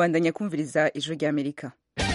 mubandanya kumviriza ijwi ry'Amerika.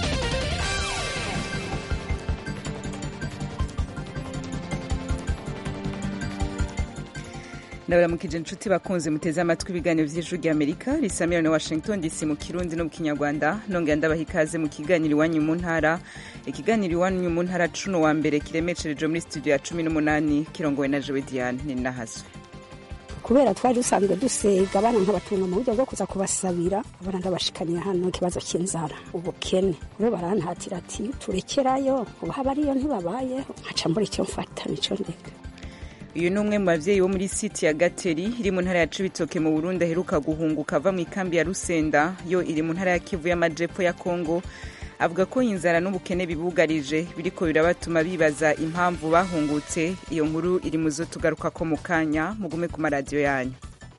ndabaramukije inshuti bakunze muteze amatwi ibiganiro vy'ijwi ry'Amerika risamira na Washington DC mu Kirundi no mu Kinyarwanda. Nongera ndabaha ikaze mu kiganiro iwanyu mu ntara. Ikiganiro iwanyu mu ntara cuno wa mbere kiremeshereje muri studio ya 18 kirongowe na Jewe Diane Ninahazwe. Kubera twari dusanzwe dusega abana nk'abatunga mu buryo bwo kuza kubasabira abana ndabashikaniye hano ikibazo cy'inzara ubukene rero barantatira ati turekerayo uba ariyo ntibabaye nkaca mbura icyo mfata nico ndeka. Uyu ni umwe mu bavyeyi bo muri site ya Gateri iri mu ntara ya Cibitoke mu Burundi aheruka guhunguka ava mu ikambi ya Rusenda yo iri mu ntara ya Kivu y'Amajepfo ya Kongo. Avuga ko inzara n'ubukene bibugarije biriko birabatuma bibaza impamvu bahungutse. Iyo nkuru iri muzo tugaruka ko mu kanya mugume ku maradiyo yanyu.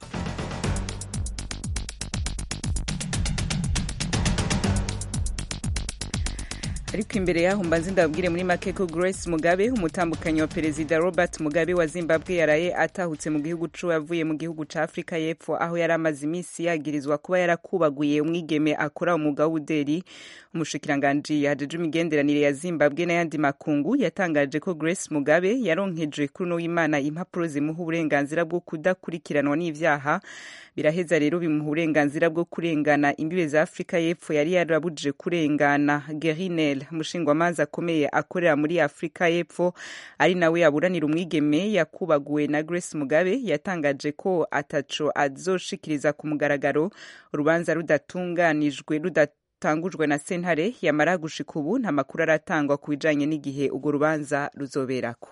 Ariko imbere yaho mbanze ndabwire muri make ko Grace Mugabe umutambukanyi wa Perezida Robert Mugabe wa Zimbabwe yaraye atahutse mu gihugu cu yavuye mu gihugu ca Afrika y'Epfo aho yari amaze imisi yagirizwa kuba yarakubaguye umwigeme akora umwuga w'ubuderi. Umushikiranganji yajeje imigenderanire ya Zimbabwe n'ayandi makungu yatangaje ko Grace Mugabe yaronkejwe kuri w'Imana impapuro zimuha uburenganzira bwo kudakurikiranwa n'ivyaha. Biraheza rero bimuha uburenganzira bwo kurengana imbibe za Afrika y'Epfo yari yarabujije kurengana. Gerinel umushingwamanza akomeye akorera muri Afrika y'Epfo ari nawe yaburanira umwigeme yakubaguwe na Grace Mugabe yatangaje ko ataco azoshikiriza ku mugaragaro urubanza rudatangujwe na sentare yamara gushika ubu nta makuru aratangwa ku bijanye n'igihe urwo rubanza ruzoberako.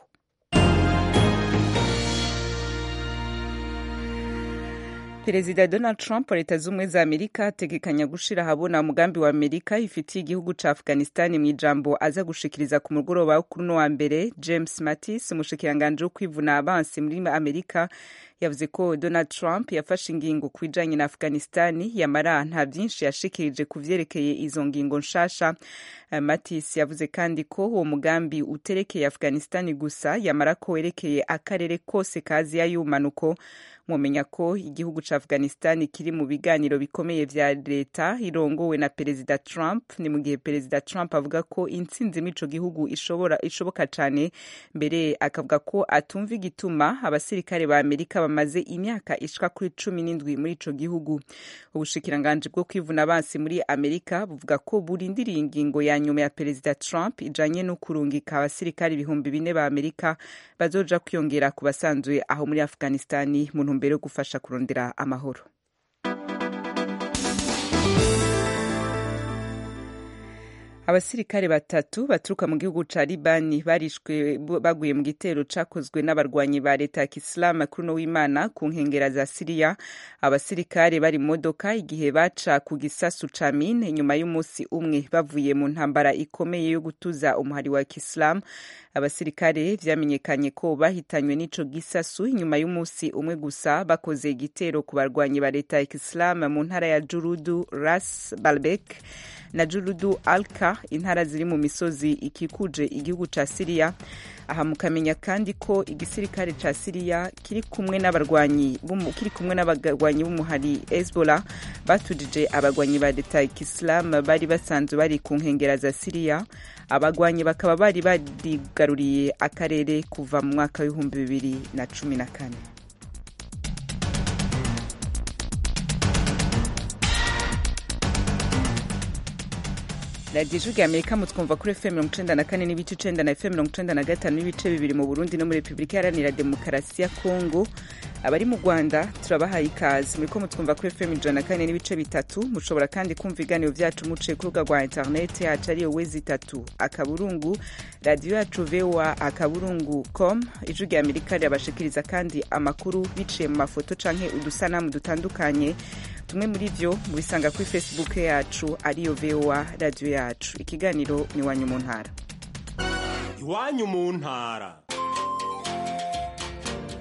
Perezida Donald Trump wa Leta Zunze za Amerika ategekanya gushira habona umugambi wa Amerika ifitiye igihugu ca Afghanistan mu ijambo aza gushikiriza ku mugoroba kuri no wa mbere. James Mattis umushikiranganje wo kwivuna abansi muri Amerika yavuze ko Donald Trump yafashe ingingo kwijanye na Afghanistan yamara nta byinshi yashikirije kuvyerekeye izo ngingo nshasha. Mattis yavuze kandi ko uwo mugambi uterekeye Afghanistan gusa yamara ko werekeye akarere kose kazi y'umanuko. Mumenya ko igihugu ca Afghanistan kiri mu biganiro bikomeye vya leta irongowe na Perezida Trump. Ni mu gihe Perezida Trump avuga ko intsinzi mico gihugu ishoboka cane, mbere akavuga ko atumva igituma abasirikare ba Amerika bamaze imyaka ishika kuri 17 muri ico gihugu. Ubushikiranganje bwo kwivuna abansi muri Amerika buvuga ko burindiriye ingingo ya nyuma ya Perezida Trump ijanye no kurungika abasirikare 4,000 ba Amerika bazoja kwiyongera ku basanzwe aho muri Afghanistan mu mbere yo gufasha kurondera amahoro. Abasirikare batatu baturuka mu gihugu ca Libani barishwe baguye mu gitero cakozwe n'abarwanyi ba leta ya Islam kuri no w'Imana ku nkengera za Syria. Abasirikare bari mu modoka igihe baca ku gisasu ca mine nyuma y'umunsi umwe bavuye mu ntambara ikomeye yo gutuza umuhari wa Islam. Abasirikare vyamenyekanye ko bahitanywe n'ico gisasu nyuma y'umunsi umwe gusa bakoze igitero ku barwanyi ba leta ya Islam mu ntara ya Jurudu Ras Balbek na Jurudu Alka, intara ziri mu misozi ikikuje igihugu ca Syria. Aha mukamenya kandi ko igisirikare ca Syria kiri kumwe n'abarwanyi b'umuhari Hezbollah batujije abarwanyi ba leta ya Islam bari basanzwe bari ku nkengera za Syria. Abagwanyi bakaba bari barigaruriye akarere kuva mu mwaka wa 2014. Radio Ijwi Amerika mutwumva kuri FM 94 n'ibice 9 na FM 95 n'ibice 2 mu Burundi no muri Republika Iharanira Demokarasi ya Kongo. Abari mu Rwanda turabahaye ikaze muriko mutwumva kuri FM 104 n'ibice 3. Mushobora kandi kumva ibiganiro vyacu muciye ku rubuga rwa internet yacu ariyo wezi3 radio yacu voa.com. Ijwi Amerika ryabashikiriza kandi amakuru biciye mu mafoto canke udusanamu dutandukanye. Tumwe muri vyo mubisanga kuri Facebook yacu ariyo VOA radio yacu. Ikiganiro ni iwanyu mu ntara. Iwanyu mu ntara.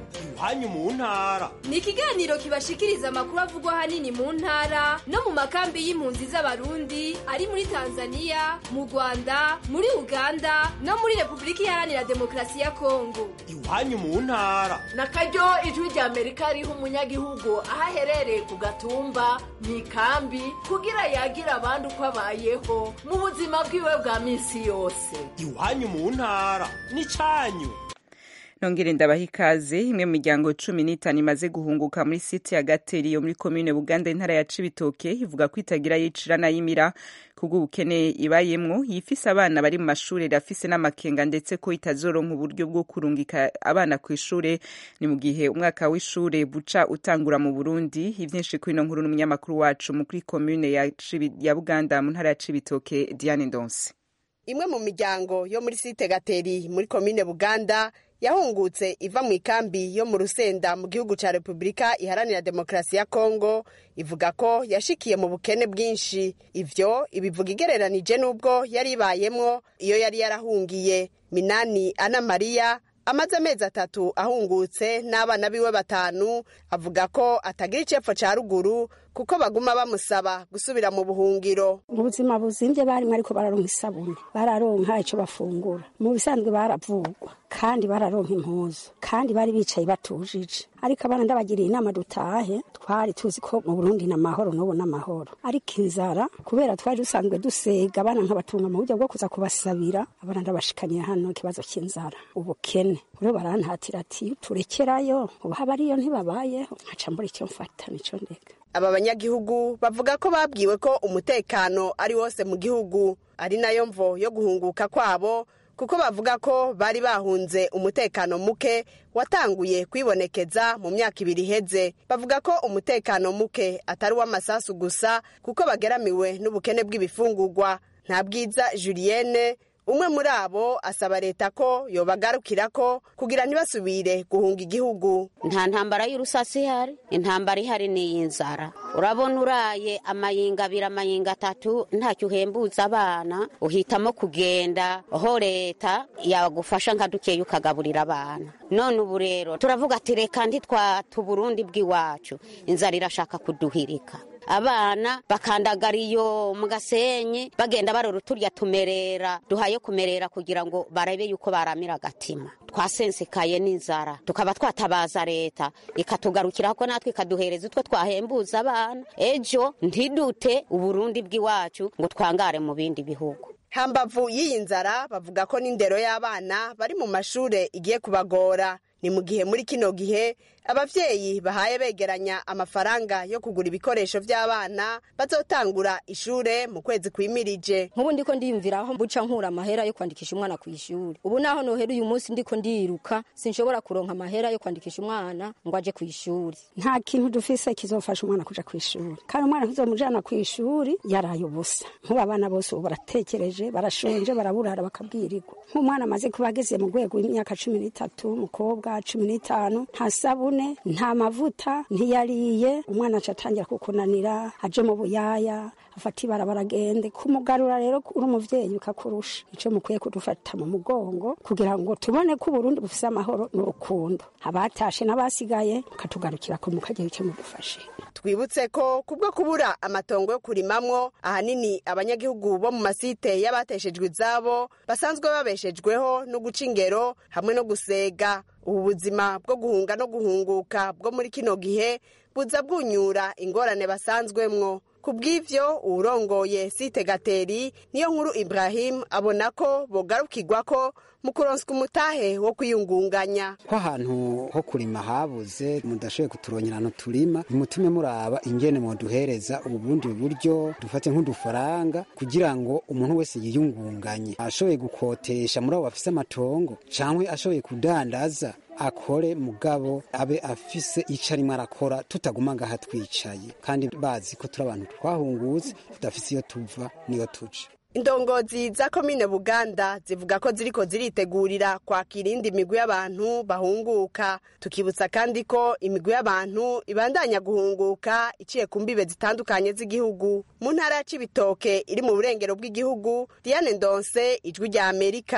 iwanyu mu ntara. Ni ikiganiro kibashikiriza amakuru avugwa hanini mu ntara no mu makambi y'impunzi z'abarundi ari muri Tanzania, mu Rwanda, muri Uganda no muri Republika Iharanira Demokarasi ya Kongo. Iwanyu mu ntara. Nakaryo ijwi rya Amerika riha umunyagihugu ahaherereye ku gatumba mu ikambi kugira yagira abandi uko abayeho mu buzima bwiwe bwa minsi yose. Iwanyu mu ntara ni canyu. Nongere ndabaha ikaze. Imwe mu miryango 15 imaze guhunguka muri site ya Gateri yo muri commune Buganda intara ya Cibitoke ivuga ko itagira yicira na yimira kubw'ubukene ibayemwo, yifise abana bari mu mashure rafise n'amakenga ndetse ko itazoronka uburyo bwo kurungika abana ku ishure. Ni mu gihe umwaka w'ishure buca utangura mu Burundi. Ivyinshi kuri no nkuru n'umunyamakuru wacu mu kuri commune ya Buganda mu ntara ya Cibitoke, Diane Ndonse. Imwe mu miryango yo muri site Gateri muri commune Buganda yahungutse iva mu ikambi yo mu Rusenda mu gihugu ca Republika Iharanira Demokarasi ya Kongo ivuga ko yashikiye mu bukene bwinshi. Ivyo ibivuga igereranije n'ubwo yari ibayemwo iyo yari yarahungiye. Minani Ana Maria amaze amezi 3 ahungutse n'abana biwe 5 avuga ko atagira icepfo ca ruguru kuko baguma bamusaba gusubira mu buhungiro. Ubuzima buzimvye barimwe ariko bararonka isabune, bararonka ico bafungura, mu bisanzwe baravugwa kandi bararonka impuzu, kandi bari bicaye batujije. Ariko abana ndabagiriye inama dutahe, twari tuzi ko mu Burundi na mahoro n'ubu n'amahoro, ariko inzara kubera twari dusanzwe dusega abana nk'abatunga mu buryo bwo kuza kubasabira, abana ndabashikaniye hano ikibazo cy'inzara ubukene. Rero barantatira ati turekerayo ubu habariyo ntibabayeho, nkaca mbura icyo mfata nico ndeka. Aba banyagihugu bavuga ko babwiwe ko umutekano ari wose mu gihugu, ari nayo mvo yo guhunguka kwabo, kuko bavuga ko bari bahunze umutekano muke watanguye kwibonekeza mu myaka 2 iheze. Bavuga ko umutekano muke atari w'amasasu gusa kuko bageramiwe n'ubukene bw'ibifungurwa. Ntabwiza Julienne umwe muri abo asaba leta ko yobagarukirako kugira ntibasubire guhunga igihugu. Nta ntambara y'urusasi hari, intambara ihari ni y'inzara. Urabona uraye amayinga 2 amayinga 3 ntacyo uhembuza abana, uhitamo kugenda aho leta yagufasha nka dukeye ukagaburira abana. None ubu rero turavuga ati reka ntitwatu Burundi bw'iwacu, inzara irashaka kuduhirika. Abana bakandagariyo mu Gasenyi bagenda barora turya tumerera duhaye kumerera kugira ngo barabe yuko baramira gatima. Twasensekaye n'inzara tukaba twatabaza leta ikatugarukira ko natwe ikaduhereza utwo twahembuza abana, ejo ntidute Uburundi bw'iwacu ngo twangare mu bindi bihugu. Hambavu y'iyi nzara bavuga ko n'indero y'abana bari mu mashure igiye kubagora. Ni mu gihe muri kino gihe abavyeyi bahaye begeranya amafaranga yo kugura ibikoresho by'abana bazotangura ishure mu kwezi kwimirije. Nk'ubu ndiko ndiyumvira aho buca nkura amahera yo kwandikisha umwana ku ishuri. Ubu naho nohera uyu munsi ndiko ndiruka sinshobora kuronka amahera yo kwandikisha umwana ngo aje ku ishuri. Nta kintu dufise kizofasha umwana kuja ku ishuri, kandi umwana kuzomujana ku ishuri yaraye ubusa. Nk'ubu abana bose baratekereje, barashonje, baraburara bakabwirirwa. Nk'umwana amaze kubageze mu rwego w'imyaka 13, umukobwa 15, nta sabune, nta mavuta, ntiyariye. Umwana acatangira kukunanira, aje mu buyaya, afati baragende kumugarura. Rero uri umuvyeyi ukakurusha, ico mukwiye kudufata mu mugongo kugira ngo tubone ko Burundi bufise amahoro n'urukundo. Abatashe n'abasigaye katugarukira ko mukagira icyo mudufashe. Twibutse ko kubwo kubura amatongo yo kurimamwo, ahanini abanyagihugu bo mu masite y'abateshejwe izabo basanzwe babeshejweho no guca ingero hamwe no gusega. Ubu buzima bwo guhunga no guhunguka bwo muri kino gihe buza bwunyura ingorane basanzwemwo. Kubw'ivyo urongoye site Gateri niyo nkuru Ibrahim abona ko bogarukirwa ko mu kuronswa umutahe wo kwiyungunganya. Ko ahantu ho kurima habuze mudashoboye kuturonyera no turima, mutume muraba ingene mu duhereza ubundi buryo dufate nk'udufaranga kugira ngo umuntu wese yiyungunganye, ashoboye gukotesha muri abo bafise amatongo cankwe ashoboye kudandaza akore mugabo abe afise icarimwe arakora, tutaguma ngaha twicaye kandi bazi ko turi abantu twahungutse tudafise iyo tuva niyo tuje. Indongozi za komine Buganda zivuga ko ziriko ziritegurira kwakira indi migwi y'abantu bahunguka. Tukibutsa kandi ko imigwi y'abantu ibandanya guhunguka iciye ku mbibe zitandukanye z'igihugu. Mu ntara ya Cibitoke iri mu burengero bw'igihugu, Diane Ndonse, Ijwi rya Amerika.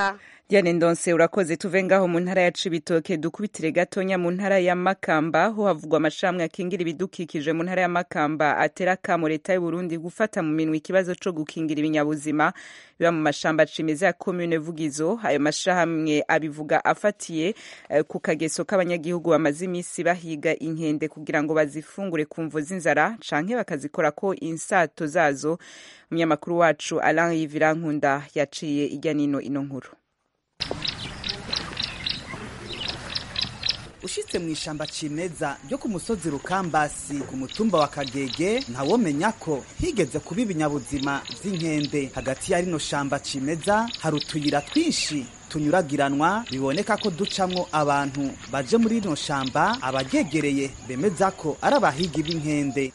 Diane Ndonse urakoze. Tuve ngaho mu ntara ya Cibitoke dukubitire gatonya mu ntara ya Makamba, ho havugwa amashami akingira ibidukikije mu ntara ya Makamba atera kamo leta y'u Burundi gufata mu minwe ikibazo co gukingira ibinyabuzima biba mu mashamba cimeza ya commune Vugizo. Ayo mashamwe abivuga afatiye ku kageso k'abanyagihugu bamaze imisi bahiga inkende kugira ngo bazifungure ku mvo z'inzara canke bakazikora ko insato zazo. Umunyamakuru wacu Alain Yivirankunda yaciye ijya nino ino nkuru. Ushitse mu ishamba cimeza ryo ku musozi Rukambasi ku mutumba wa Kagege ntawomenya ko higeze kuba ibinyabuzima vy'inkende. Hagati ya rino shamba cimeza hari utuyira twinshi tunyuragiranwa biboneka ko ducamwo abantu baje muri rino shamba. Abagegereye bemeza ko ari abahigi b'inkende.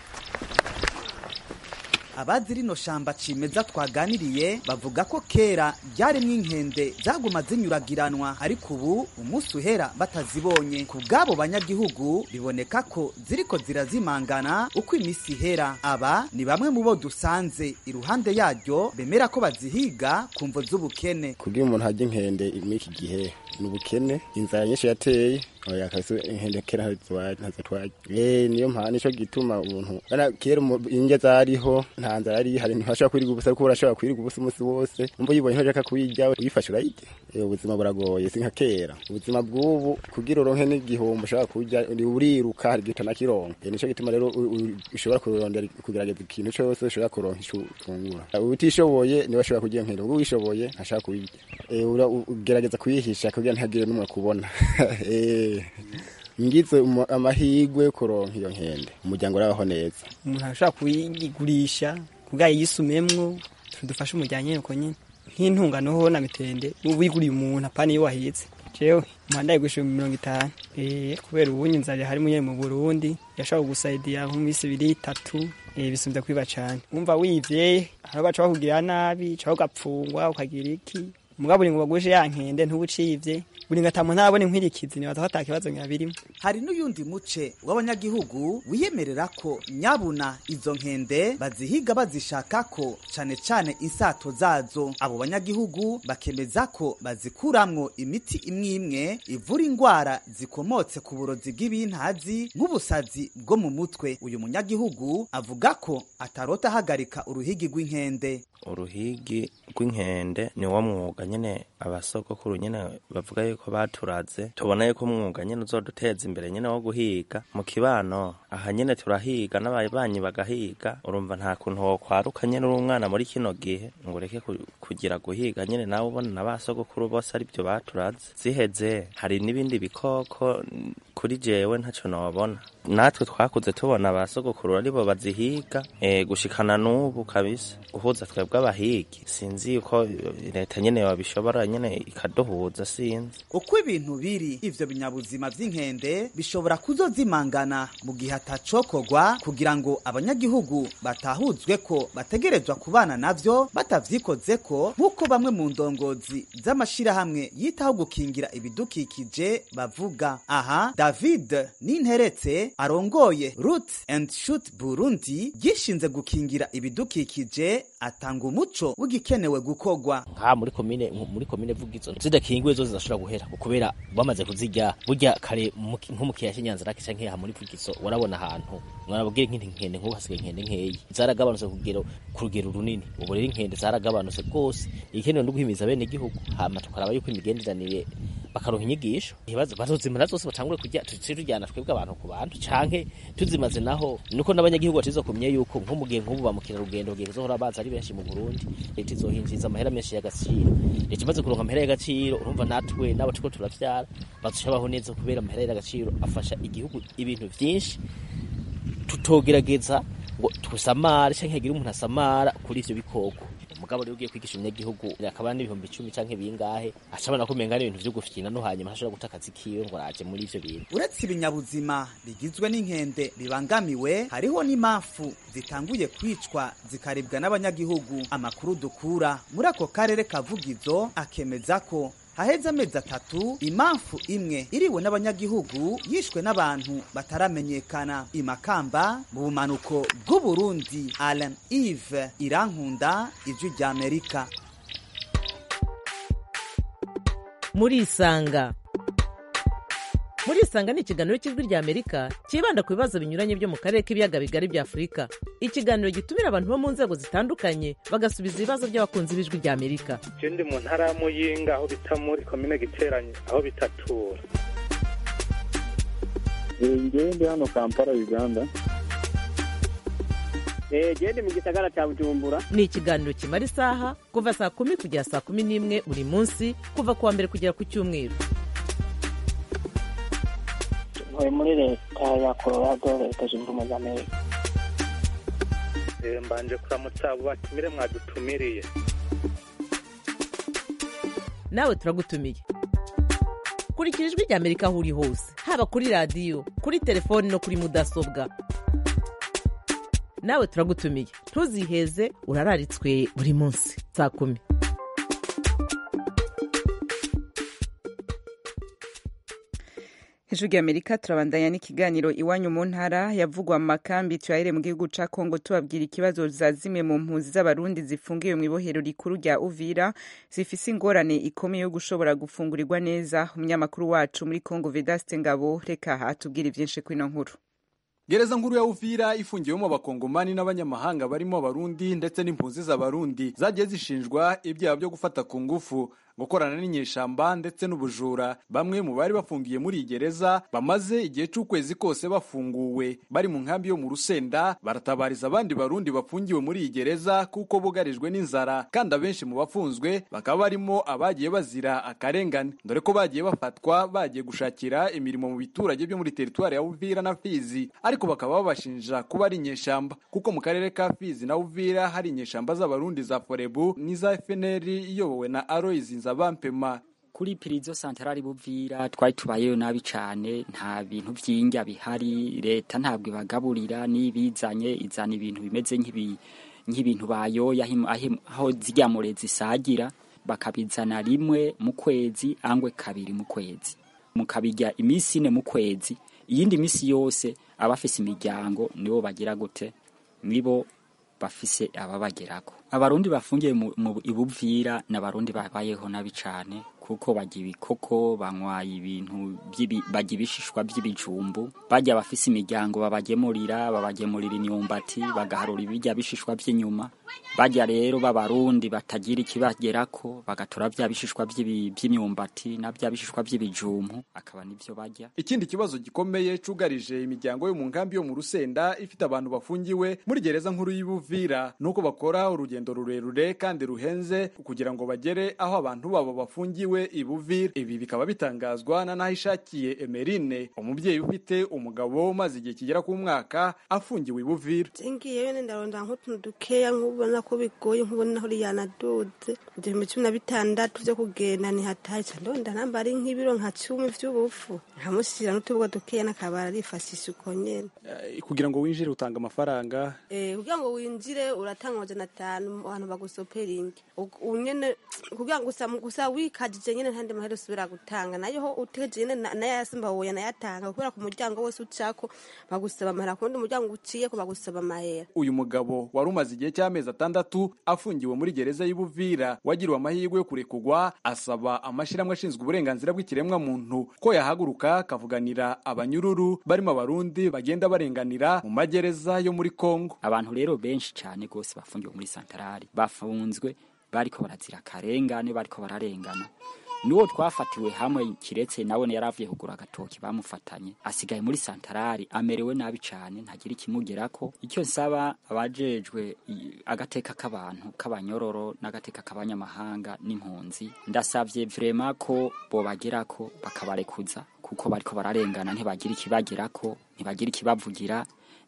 Abazi rino shamba cimeza twaganiriye bavuga ko kera ryarimwo inkende zaguma zinyuragiranwa, ariko ubu umunsi uhera batazibonye. Ku bw'abo banyagihugu biboneka ko ziriko zirazimangana uko imisi ihera. Aba ni bamwe mu bo dusanze iruhande yaryo bemera ko bazihiga ku mvo z'ubukene. Kugira umuntu harya inkende muri iki gihe ni ubukene, inzara nyinshi yateye. Oya kabisa inkende kera ntazatwaye. Niyo mpamvu nico gituma umuntu bana kera inge zariho nta nzara ari hari ntashaka kwiriga ubusa kuko urashaka kwiriga ubusa umunsi wose. Umva yibonye ntashaka kuyirya uyifashe urayite. Ubuzima buragoye sinka kera. Ubuzima bw'ubu kugira uronke n'igihombo ushaka kurya uriruka hari gitana kironka. Nico gituma rero ushobora kurondera kugerageza ikintu cyose ushobora kuronka ico tungura. Utishoboye niwe ashobora kurya inkende, ubwo wishoboye ntashaka kuyirya. Ugerageza kuyihisha kugira ntagire n'umwe kubona. Ngize amahigwe kuronka iyo nkende umuryango urabaho neza. Umuntu ashaka kuyigurisha kugira yisumemwo tudufashe umuryango uko nyine nk'intungano ho na mitende ubiguriye umuntu apana iyo wahetse. Jewe manda yigushe 50 kubera ubunye inzara hari mu Burundi yashaka gusaidia nko misi 2-3 bisumvye kwiba cyane. Umva wivye aho baca bakugira nabi cyo gapfungwa ukagira iki mugabo ngo bagushe yankende ntubucivye buri ngatamu ntabone nkwirikizi ni bataka kibazo nyabirimo. Hari n'uyundi muce w'abanyagihugu wiyemerera ko nyabuna izo nkende bazihiga bazishaka ko cane cane insato zazo. Abo banyagihugu bakemeza ko bazikuramwo imiti imwe ivura ingwara zikomotse ku burozi bw'ibintazi nk'ubusazi bwo mu mutwe. Uyu munyagihugu avuga ko atarota hagarika uruhigi rw'inkende. Uruhigi rw'inkende ni wo mwuga nyene abasogokuru nyene bavuga yuko baturaze. Tubona yuko umwuga nyene uzoduteza imbere nyene wo guhiga mu kibano. Aha nyene turahiga n'ababanyi bagahiga. Urumva nta kuntu ho kwaruka nyene uri umwana muri kino gihe ngo ureke kugira guhiga nyene nawe ubona n'abasogokuru bose ari byo baturaze. Ziheze hari n'ibindi bikoko kuri jewe ntaco nobona. Natwe twakuze tubona abasogokuru aribo bazihiga gushikana n'ubu kabisa. Uhuza twebwe abahigi sinzi yuko leta nyene wabishobora nyene ikaduhuza sinzi. Uko ibintu biri ivyo binyabuzima vy'inkende bishobora kuzozimangana mu gihe atacokogwa kugira ngo abanyagihugu batahuzwe ko bategerezwa kubana navyo batavyikozeko nk'uko bamwe mu ndongozi z'amashirahamwe yitaho gukingira ibidukikije bavuga. Aha David Ninteretse arongoye Roots and Shoot Burundi gishinze gukingira ibidukikije atanga umuco w'igikenewe gukogwa. Nka muri komine Vugizo zidakingiwe zo zidashobora guhera kubera bamaze kuzirya burya kare nko mu kiyaya cy'Inyanza rake canke ha muri Vugizo warabona ahantu mwarabugire nk'inkende nko hasigaye inkende nkeyi zaragabanutse ku rugero runini. Ubu rero inkende zaragabanutse rwose. Igikenewe no guhimiza bene igihugu hama tukaraba yuko imigenderanire bakaronka inyigisho ibibazo bazozimana zose batangure kujya tujyana twebwe abantu ku bantu canke tuzimaze naho nuko n'abanyagihugu batizo kumye yuko nko mu gihe nk'ubu bamukira rugendo gihe zohora baza ari benshi mu Burundi leta izohinjiza amahera menshi y'agaciro. Leta imaze kuronka amahera y'agaciro urumva natwe nabo tuko turavyara bazushabaho neza kubera amahera y'agaciro afasha igihugu ibintu vyinshi tutogerageza ngo tusamara canke hagira umuntu asamara kuri ivyo bikoko. Mugabo rero ugiye kwigisha umunyagihugu akaba n'ibihumbi 10 canke bingahe acabana kumenga n'ibintu vyo gufyina no hanyuma hashobora gutakaza ikiwe ngo raje muri ivyo bintu. Uretse ibinyabuzima bigizwe n'inkende bibangamiwe hariho n'impamvu zitanguye kwicwa zikaribwa n'abanyagihugu. Amakuru dukura muri ako karere ka Vugizo akemeza ko haheze amezi 3 impamvu imwe iriwe n'abanyagihugu yishwe n'abantu bataramenyekana. Imakamba mu bumanuko bw'u Burundi. Alain Yves Irankunda, Ijwi ry'Amerika. murisanga murisanga ni ikiganiro cy'ijwi rya Amerika cyibanda ku bibazo binyuranye byo mu karere k'ibiyaga bigari bya Afurika. Ikiganiro gitumira abantu bo mu nzego zitandukanye bagasubiza ibibazo by'abakunzi b'ijwi rya Amerika. Je ndi mu ntara ya Muyinga aho bita muri komine Giteranyi aho bitatura. Ngewe ndi hano Kampala Uganda. Gende mu gisagara cya Bujumbura. Ni ikiganiro kimara isaha kuva saa 10 kugera saa 11 buri munsi kuva kuwa mbere kugera ku cyumweru. Ntuye muri leta ya Colorado, leta zunze ubumwe za Amerika. Mbanje kuramutsa abo batumire mwadutumiriye. Nawe turagutumiye. Kurikira ijwi rya Amerika aho uri hose, haba kuri radio, kuri telefone no kuri mudasobwa. Nawe turagutumiye. Ntuziheze, urararitswe buri munsi saa 10. Ijwi rya Amerika turabandanya n'ikiganiro iwanyu mu ntara yavugwa mu makambi tuyahere mu gihugu ca Kongo tubabwira ikibazo za zimwe mu mpunzi z'abarundi zifungiwe mu ibohero rikuru rya Uvira zifise ingorane ikomeye yo gushobora gufungurirwa neza. Umunyamakuru wacu muri Kongo Vedaste Ngabo reka atubwire byinshi kwino nkuru. Gereza nkuru ya Uvira ifungiwemo abakongomani n'abanyamahanga barimo abarundi ndetse n'impunzi z'abarundi zagiye zishinjwa ibyaha byo gufata ku ngufu, gukorana n'inyeshamba ndetse n'ubujura. Bamwe mu bari bafungiye muri gereza bamaze igihe c'ukwezi kose bafunguwe bari mu nkambi yo mu Rusenda baratabariza abandi barundi bafungiwe muri gereza kuko bugarijwe n'inzara, kandi abenshi mu bafunzwe bakaba barimo abagiye bazira akarengane, dore ko bagiye bafatwa bagiye gushakira imirimo mu biturage byo muri teritwari ya Uvira na Fizi, ariko bakaba babashinja kuba ari inyeshamba kuko mu karere ka Fizi na Uvira hari inyeshamba z'abarundi za Forebu n'iza FNL iyobowe na Aloys Nzabampema. Kuri Prison Centrale Buvira twari tubayeyo nabi cyane, nta bintu by'injya bihari, leta ntabwo ibagaburira, nibizanye izana ibintu bimeze nk'ibintu bayoya aho zijyamure zisagira, bakabizana rimwe mu kwezi angwe kabiri mu kwezi, mukabijya iminsi 4 mu kwezi, iyindi misi yose abafise imiryango nibo bagira gute, nibo bafise ababagerako. Abarundi bafungiye mu Ibuvira n'abarundi babayeho nabi cyane kuko bagiye ibikoko, banywaye ibintu bagiye ibishishwa by'ibijumbu, bajya bafise imiryango babagemurira imyumbati, bagaharura ibijya bishishwa by'inyuma. Bajya rero b'abarundi batagira ikibagerako bagatora bya bishishwa by'imyumbati na bya bishishwa by'ibijumbu, akaba nivyo bajya. Ikindi kibazo gikomeye cugarije imiryango yo mu nkambi yo mu Rusenda ifite abantu bafungiwe muri gereza nkuru y'Ibuvira nuko bakora urugendo rurerure kandi ruhenze kugira ngo bagere aho abantu babo bafungiwe Ibuvira. Ibi bikaba bitangazwa na Nahishakiye Emerine, umubyeyi ufite umugabo umaze igihe kigera ku mwaka afungiwe Ibuvira. Ngiye ndaronda nk'utuntu dukeya nkubona ko bigoye, nkubona aho yanaduze kugera mu 16 byo kugenda ni hataye, ndonda namba ari nk'ibiro nka 10 by'ubufu, nkamushyira n'utubwo dukeya nakabara arifashisha uko nyene. Kugira ngo winjire utanga amafaranga, kugira ngo winjire uratanga 500 abantu bagusoperinga unyene, kugira ngo gusa wikajije nyene ntande mahero subira gutanga, nayo ho uteje nyene nayo yasimba wowe nayatanga kubera ku muryango wose ucako bagusaba amahera, kundi umuryango uciye ko bagusaba amahera. Uyu mugabo wari umaze igihe cy'amezi 6 afungiwe muri gereza y'Ibuvira wagiriwe amahirwe yo kurekugwa, asaba amashiramwe ashinzwe uburenganzira bw'ikiremwa muntu ko yahaguruka kavuganira abanyururu barimo abarundi bagenda barenganira mu magereza yo muri Kongo. Abantu rero benshi cyane gose bafungiwe muri Santarari bafunzwe bariko barazira karengane, bariko bararengana. Nuwo twafatiwe hamwe kiretse nawe yaravuye kugura agatoki bamufatanye, asigaye muri Santarari amerewe nabi cyane, ntagira ikimugerako. Icyo nsaba abajejwe agateka k'abantu k'abanyororo n'agateka k'abanyamahanga n'impunzi, ndasavye vraiment ko bobagerako bakabarekuza kuko bariko bararengana, ntibagira ikibagerako, ntibagira ikibavugira,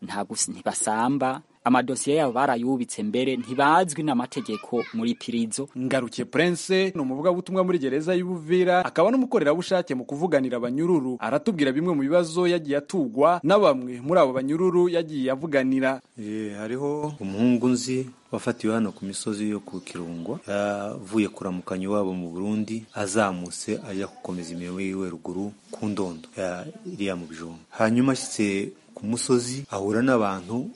ntibasamba, amadosiye yabo barayubitse mbere ntibazwi n'amategeko muri Prison. Ngarukiye Prince no muvuga butumwa muri gereza y'Ubuvira akaba n'umukorera bushake mu kuvuganira abanyururu, aratubwira bimwe mu bibazo yagiye atugwa na bamwe muri abo banyururu yagiye avuganira. Hariho umuhungu nzi wafatiwe hano ku misozi yo ku Kirungwa, yavuye kuramukanya wabo mu Burundi, azamutse ajya gukomeza imirimo yiwe ruguru ku Ndondo iriya mu Bijumba. Hanyuma ashitse ku musozi ahura n'abantu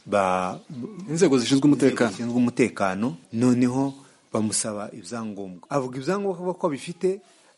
inzego zishinzwe umutekano, noneho bamusaba ibyangombwa, avuga ibyangombwa ko bifite,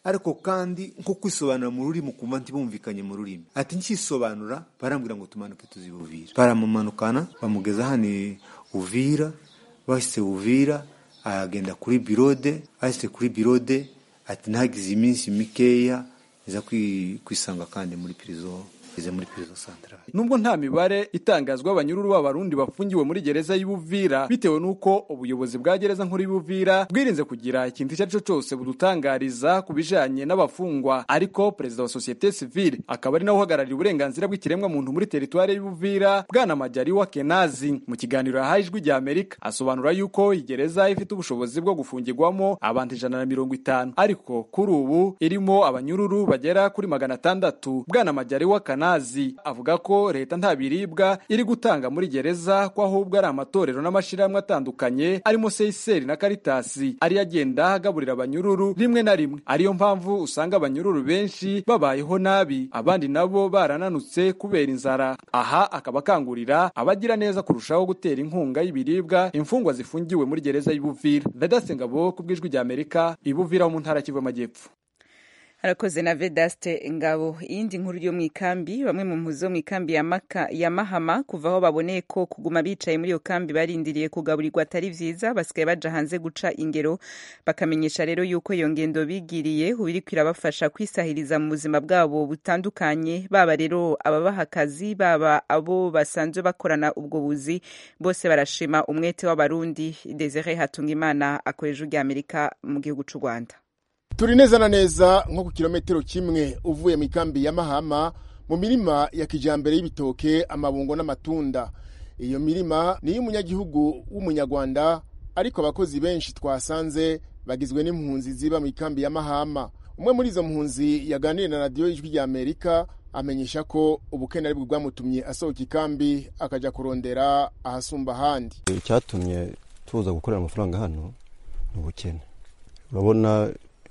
ariko kandi nko kwisobanura mu rurimi ukumva ntibumvikanye mu rurimi. Ati nkisobanura barambwira ngo tumanuke tuzi Uvira. Baramumanukana bamugeza hano Uvira, bashitse Uvira agenda kuri birode, ashitse kuri birode ati nagize iminsi mikeya iza kwisanga kandi muri prison centrale. Nubwo nta mibare itangazwa abanyururu b'abarundi bafungiwe muri gereza y'Ubuvira bitewe nuko ubuyobozi bwa gereza nkuru y'Ubuvira bwirinze kugira ikintu icyo cyose budutangariza kubijanye n'abafungwa, ariko perezida wa societe civile akaba ari nawe uhagarariye uburenganzira bw'ikiremwa muntu muri teritwari y'Ubuvira Bwana Majaliwa Kenazi mu kiganiro yahaye Ijwi rya Amerika asobanura yuko igereza ifite ubushobozi bwo gufungirwamo abantu 150 ariko kuri ubu irimo abanyururu bagera kuri 600. Bwana Majaliwa Kenazi avuga ko leta nta biribwa iri gutanga muri gereza ko ahubwo ari amatorero n'amashirahamwe atandukanye arimo CICR na Caritas ari agenda agaburira abanyururu rimwe na rimwe. Ariyo mpamvu usanga abanyururu benshi babayeho nabi, abandi nabo barananutse kubera inzara. Aha akaba kangurira abagira neza kurushaho gutera inkunga y'ibiribwa imfungwa zifungiwe muri gereza y'Ubuvira. Vedaste Ngabo kubw'Ijwi rya Amerika Ibuvira mu ntara Kivu Amajyepfo. Harakoze na Vedaste Ngabo. Iyindi nkuru yo mwikambi, bamwe mu mpuzo mwikambi ya Mahama kuva aho baboneye ko kuguma bicaye muri iyo kambi barindiriye kugaburirwa atari vyiza, basigaye baja hanze guca ingero, bakamenyesha rero yuko iyo ngendo bigiriye ubiri kwirabafasha kwisahiriza mu buzima bwabo butandukanye, baba rero ababaha akazi baba abo basanzwe bakorana ubwo buzi, bose barashima umwete w'abarundi. Desire Hatungimana akoreje ujya Amerika mu gihugu c'u Rwanda. Turi neza na neza nko ku kilometero kimwe uvuye mu kambi ya Mahama mu mirima ya kijambere y'ibitoke, amabungo n'amatunda. Iyo mirima ni y'umunyagihugu w'umunyarwanda, ariko abakozi benshi twasanze bagizwe n'impunzi ziba mu kambi ya Mahama. Umwe muri izo mpunzi yaganiriye na radio y'Ijwi rya Amerika amenyesha ko ubukene ari bwo bwamutumye asohoka ikambi akaja kurondera ahasumba handi. Icyatumye tuza gukorera amafaranga hano n'ubukene. Urabona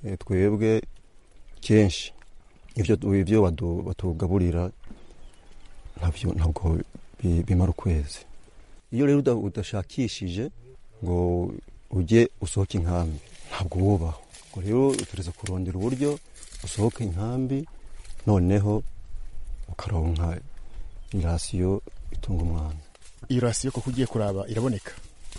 twebwe kenshi ivyo batugaburira ntabwo bimara ukwezi. Iyo rero udashakishije ngo ujye usohoka inkambi ntabwo wubaho. Ngo rero utereza kurondera uburyo usohoka inkambi, noneho ukaronka irasiyo itunga umwana. Iyo rasiyo ko kugiye kuraba iraboneka?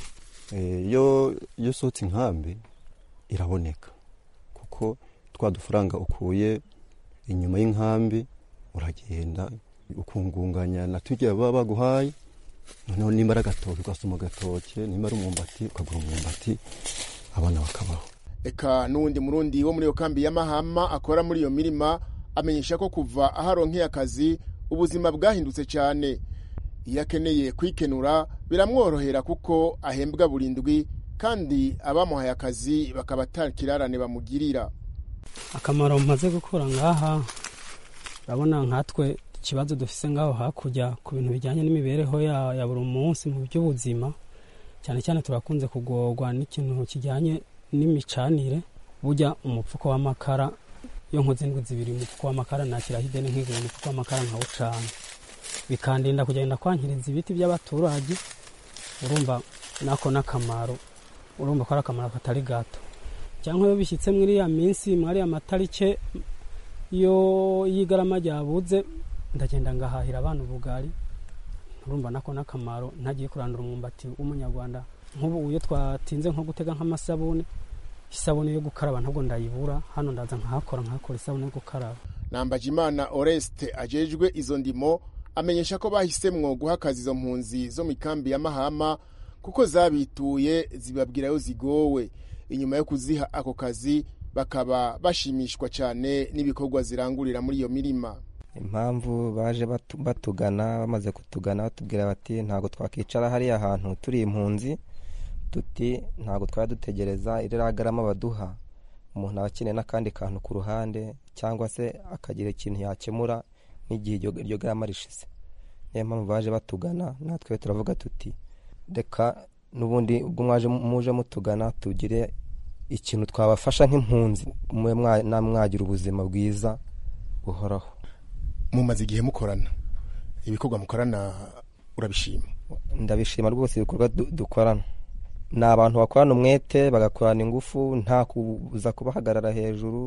Iyo usohotse inkambi iraboneka, kuko twa dufaranga ukuye inyuma y'inkambi uragenda ukungunganya na tujya baba baguhaye, noneho nimba ari agatoke ugasoma agatoke, nimba ari umwumbati ukagura umwumbati, abana bakabaho. Eka n'uwundi murundi wo muri iyo kambi ya Mahama akora muri iyo mirima amenyesha ko kuva aharonkeye akazi ubuzima bwahindutse cyane. Iyo akeneye kwikenura biramworohera kuko ahembwa burindwi, kandi abamuhaye akazi bakaba atakirarane bamugirira. Akamaro maze gukora ngaha, urabona nkatwe ikibazo dufise ngaho hakurya ku bintu bijyanye n'imibereho ya buri munsi mu by'ubuzima, cyane cyane turakunze kugorwa n'ikintu kijyanye n'imicanire. Burya umupfuko w'amakara iyo nkoze indwi zibiri umupfuko w'amakara nakiraho ideni nk'igura umupfuko w'amakara nkawucana, bikandinda kugenda kwankiriza ibiti by'abaturage. Urumva nako n'akamaro, urumva ko ari akamaro katari gato. Cyangwa iyo bishyitse muri ya minsi mwari amatarike yo yigarama ryabuze, ndagenda ngahahira abantu ubugari. Urumva nako n'akamaro, ntagiye kurandura umwumbati w'umunyarwanda. Nk'ubu iyo twatinze nko gutega nk'amasabune, isabune yo gukaraba ntabwo ndayibura, hano ndaza nkahakora isabune yo gukaraba. Nambajimana Oreste ajejwe izo ndimo amenyesha ko bahisemwo guha akazi izo mpunzi zo mu kambi ya Mahama kuko zabituye zibabwira yo zigowe. Inyuma yo kuziha ako kazi bakaba bashimishwa cyane n'ibikorwa zirangurira muri iyo mirima. Impamvu baje batugana, bamaze kutugana batubwira bati ntago twakicara hariya ahantu turi impunzi, tuti ntago twadutegereza iriragarama baduha, umuntu abakeneye n'akandi kantu ku ruhande cyangwa se akagira ikintu yakemura n'igihe iryo garama rishize. Niyo mpamvu baje batugana, natwe turavuga tuti reka n'ubundi ubwo muje mutugana tugire ikintu twabafasha nk'impunzi, mwagira ubuzima bwiza buhoraho. Mumaze igihe mukorana, ibikorwa mukorana urabishima? Ndabishima rwose ibikorwa dukorana. Ni abantu bakorana umwete, bagakorana ingufu, nta kubuza kubahagarara hejuru,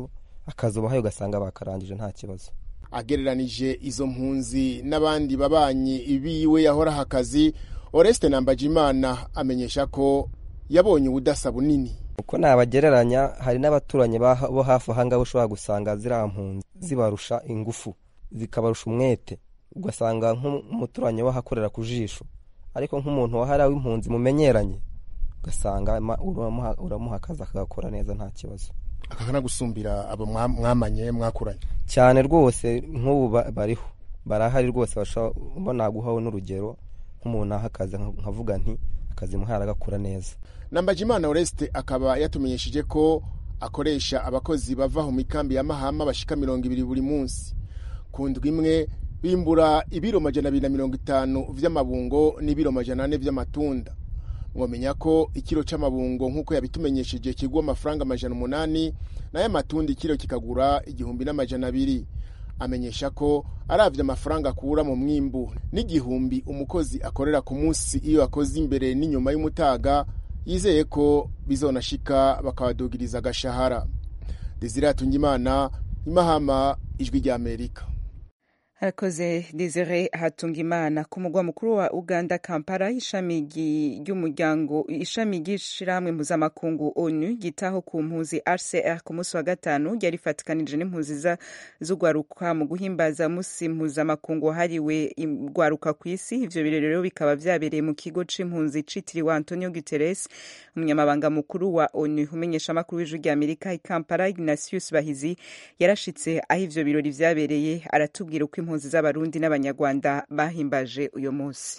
akazi ubahaye ugasanga bakarangije nta kibazo. Agereranije izo mpunzi n'abandi babanyi ibiwe yahoraho akazi, Oreste Nambajimana amenyesha ko yabonye ubudasa bunini. Uko nabagereranya, hari n'abaturanyi bo hafi ahanga ushobora gusanga ziriya mpunzi zibarusha ingufu, zikabarusha umwete, ugasanga nk'umuturanyi wahakorera ku jisho, ariko nk'umuntu wahariwe impunzi mumenyeranye ugasanga uramuha akazi akagakora neza nta kibazo, akakana gusumbira abo mwamanye mwakuranye cyane rwose. Nk'ubu bariho barahari rwose, bashobora guhaho n'urugero nk'umuntu aha akazi nkavuga nti akazi muhara agakora neza. Nambajimana Oreste akaba yatumenyesheje ko akoresha abakozi bava mu mikambi ya Mahama bashika 200 buri munsi. Ku ndwi imwe bimbura ibiro 250 vy'amabungo n'ibiro 400 vy'amatunda. Mwomenya ko ikiro c'amabungo nkuko yabitumenyesheje kigwa amafaranga 800, naye amatunda ikiro kikagura 1200. Amenyesha ko aravye amafaranga akura mu mwimbu n'igihumbi umukozi akorera ku munsi iyo akoze imbere n'inyuma y'umutaga, yizeye ko bizonashika bakabadugiriza agashahara. Desire Hatungimana, Imahama, Ijwi rya Amerika. Harakoze Desire Hatungimana. Ku mugwa mukuru wa Uganda Kampala, ishami ry'ishirahamwe mpuzamakungu ONU gitaho ku mpunzi RCR ku munsi wa gatanu ryarifatikanije n'impunzi z'ugwaruka mu guhimbaza musi mpuzamakungu hariwe gwaruka ku isi. Ivyo birori rero bikaba vyabereye mu kigo c'impunzi citiriwe Antonio Guterres. Umunyamabanga mukuru wa ONU umenyesha makuru w'Ijwi rya Amerika i Kampala, Ignatius Bahizi, yarashitse aho ivyo birori vyabereye, aratubwira uko impunzi z'abarundi n'abanyarwanda bahimbaje uyo munsi.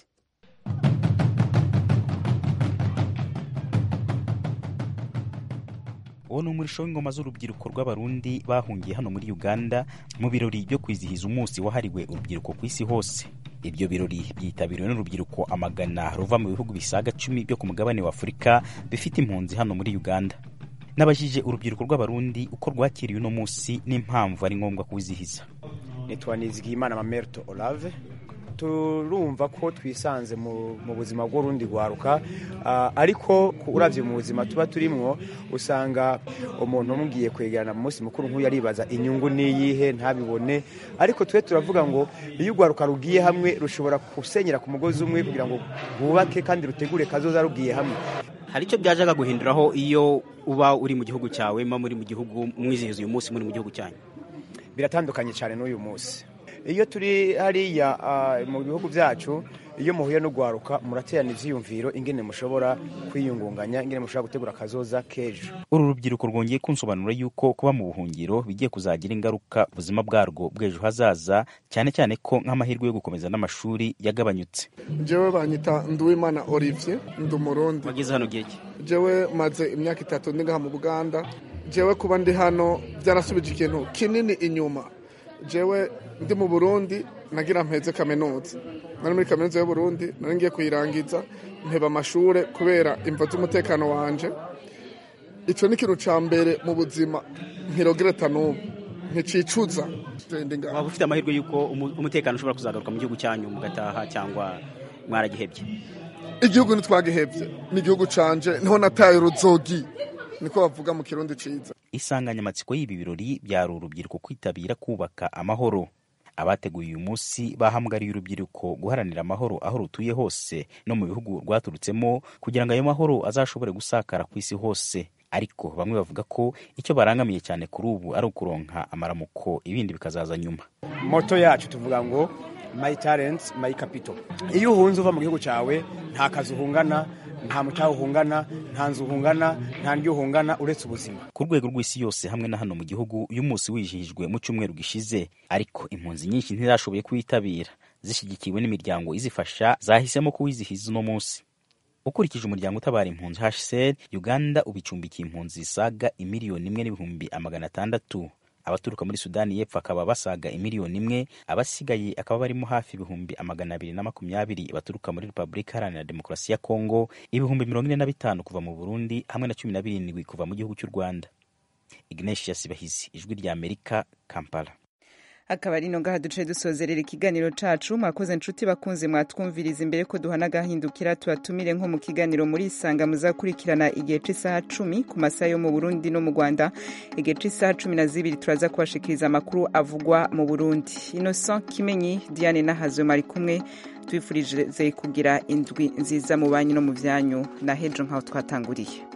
uwo ni umurisho w'ingoma z'urubyiruko rw'abarundi bahungiye hano muri Uganda mu birori byo kwizihiza umunsi wahariwe urubyiruko ku isi hose. Ibyo birori byitabiriwe n'urubyiruko amagana ruva mu bihugu bisaga 10 byo ku mugabane wa Afurika bifite impunzi hano muri Uganda. Nabajije urubyiruko rw'abarundi uko rwakiriye uno munsi n'impamvu ari ngombwa kuwizihiza. Nitwa Nizigiyimana Mamerto Olave. Turumva ko twisanze mu buzima bw'urundi gwaruka, ariko uravye mu buzima tuba turimwo usanga umuntu umubwiye kwegerana mu munsi mukuru nk'uyu aribaza inyungu niyihe ntabibone, ariko twe turavuga ngo iyo ugwaruka rugiye hamwe rushobora kusenyera ku mugozi umwe kugira ngo bubake kandi rutegure kazoza rugiye hamwe. Hari icyo byajaga guhinduraho iyo uba uri mu gihugu cyawe, muri mu gihugu mwizihiza uyu munsi muri mu gihugu cyanyu? Biratandukanye cyane n'uyu munsi. Iyo turi hariya mu bihugu byacu, iyo muhuye no gwaruka muraterana ivyiyumviro ingene mushobora kwiyungunganya, ingene mushobora gutegura kazoza kejo. Uru rubyiruko rwongeye kunsobanura yuko kuba mu buhungiro bigiye kuzagira ingaruka ubuzima bwarwo bw'ejo hazaza, cyane cyane ko nk'amahirwe yo gukomeza n'amashuri yagabanyutse. Jewe banyita Nduwimana Olivier, ndumurundi. Wageze hano giki? Jewe maze imyaka 3 ndiga mu Buganda. Jewe kuba ndi hano byarasubije ikintu kinini inyuma. Jewe ndi mu Burundi nagira mpeze kaminuza. Nari muri kaminuza y'u Burundi, nari ngiye kuyirangiza mpeba amashure kubera imvo z'umutekano wanje. Ico ni kintu ca mbere mu buzima nkirogereta n'ubu nkicicuza. Waba ufite amahirwe yuko umutekano ushobora kuzagaruka mu gihugu cyanyu mugataha cyangwa mwaragihebye? Igihugu ntitwagihebye, ni igihugu canje niho nataye uruzogi, niko bavuga mu kirundi ciza. Insanganyamatsiko y'ibi birori byari urubyiruko kwitabira kubaka amahoro. Abateguye uyu munsi bahamagariye urubyiruko guharanira amahoro aho rutuye hose no mu bihugu rwaturutsemo kugira ngo ayo mahoro azashobore gusakara ku isi hose. Ariko bamwe bavuga ko icyo barangamiye cyane kuri ubu ari ukuronka amaramuko, ibindi bikazaza nyuma. Moto yacu tuvuga ngo my talents my capital. Iyo uhunze uva mu gihugu cyawe nta kazi uhungana, nta mutaho uhungana, nta nzu uhungana, nta ndyo uhungana uretse ubuzima. Ku rwego rw'isi yose hamwe na hano mu gihugu uyu munsi wijihijwe mu cyumweru gishize, ariko impunzi nyinshi ntizashoboye kwitabira. Zishyigikiwe n'imiryango izifasha zahisemo kuwizihiza uno munsi. Ukurikije umuryango utabara impunzi HCR, Uganda ubicumbikiye impunzi zisaga 1,600,000. Abaturuka muri Sudani y'Epfo akaba basaga 1,000,000, abasigaye akaba barimo hafi 220,000 baturuka muri Republika Iharanira Demokarasi ya Kongo, 45,000 kuva mu Burundi hamwe na 17 kuva mu gihugu cy'u Rwanda. Ignatius Bahizi, Ijwi rya Amerika, Kampala. akaba ari no ngaha duce dusozerera ikiganiro cacu. Mwakoze nshuti bakunze mwatwumviriza. Imbere ko duhana gahindukira tubatumire nko mu kiganiro muri Isanga muzakurikirana igihe c'isaha 10 ku masaha yo mu Burundi no mu Rwanda. Igihe c'isaha 12 turaza kubashikiriza amakuru avugwa mu Burundi. Innocent Kimenyi, Diane Nahazwe mari kumwe, twifurije kugira indwi nziza mu banyu no mu vyanyu na hejo nkaho twatanguriye.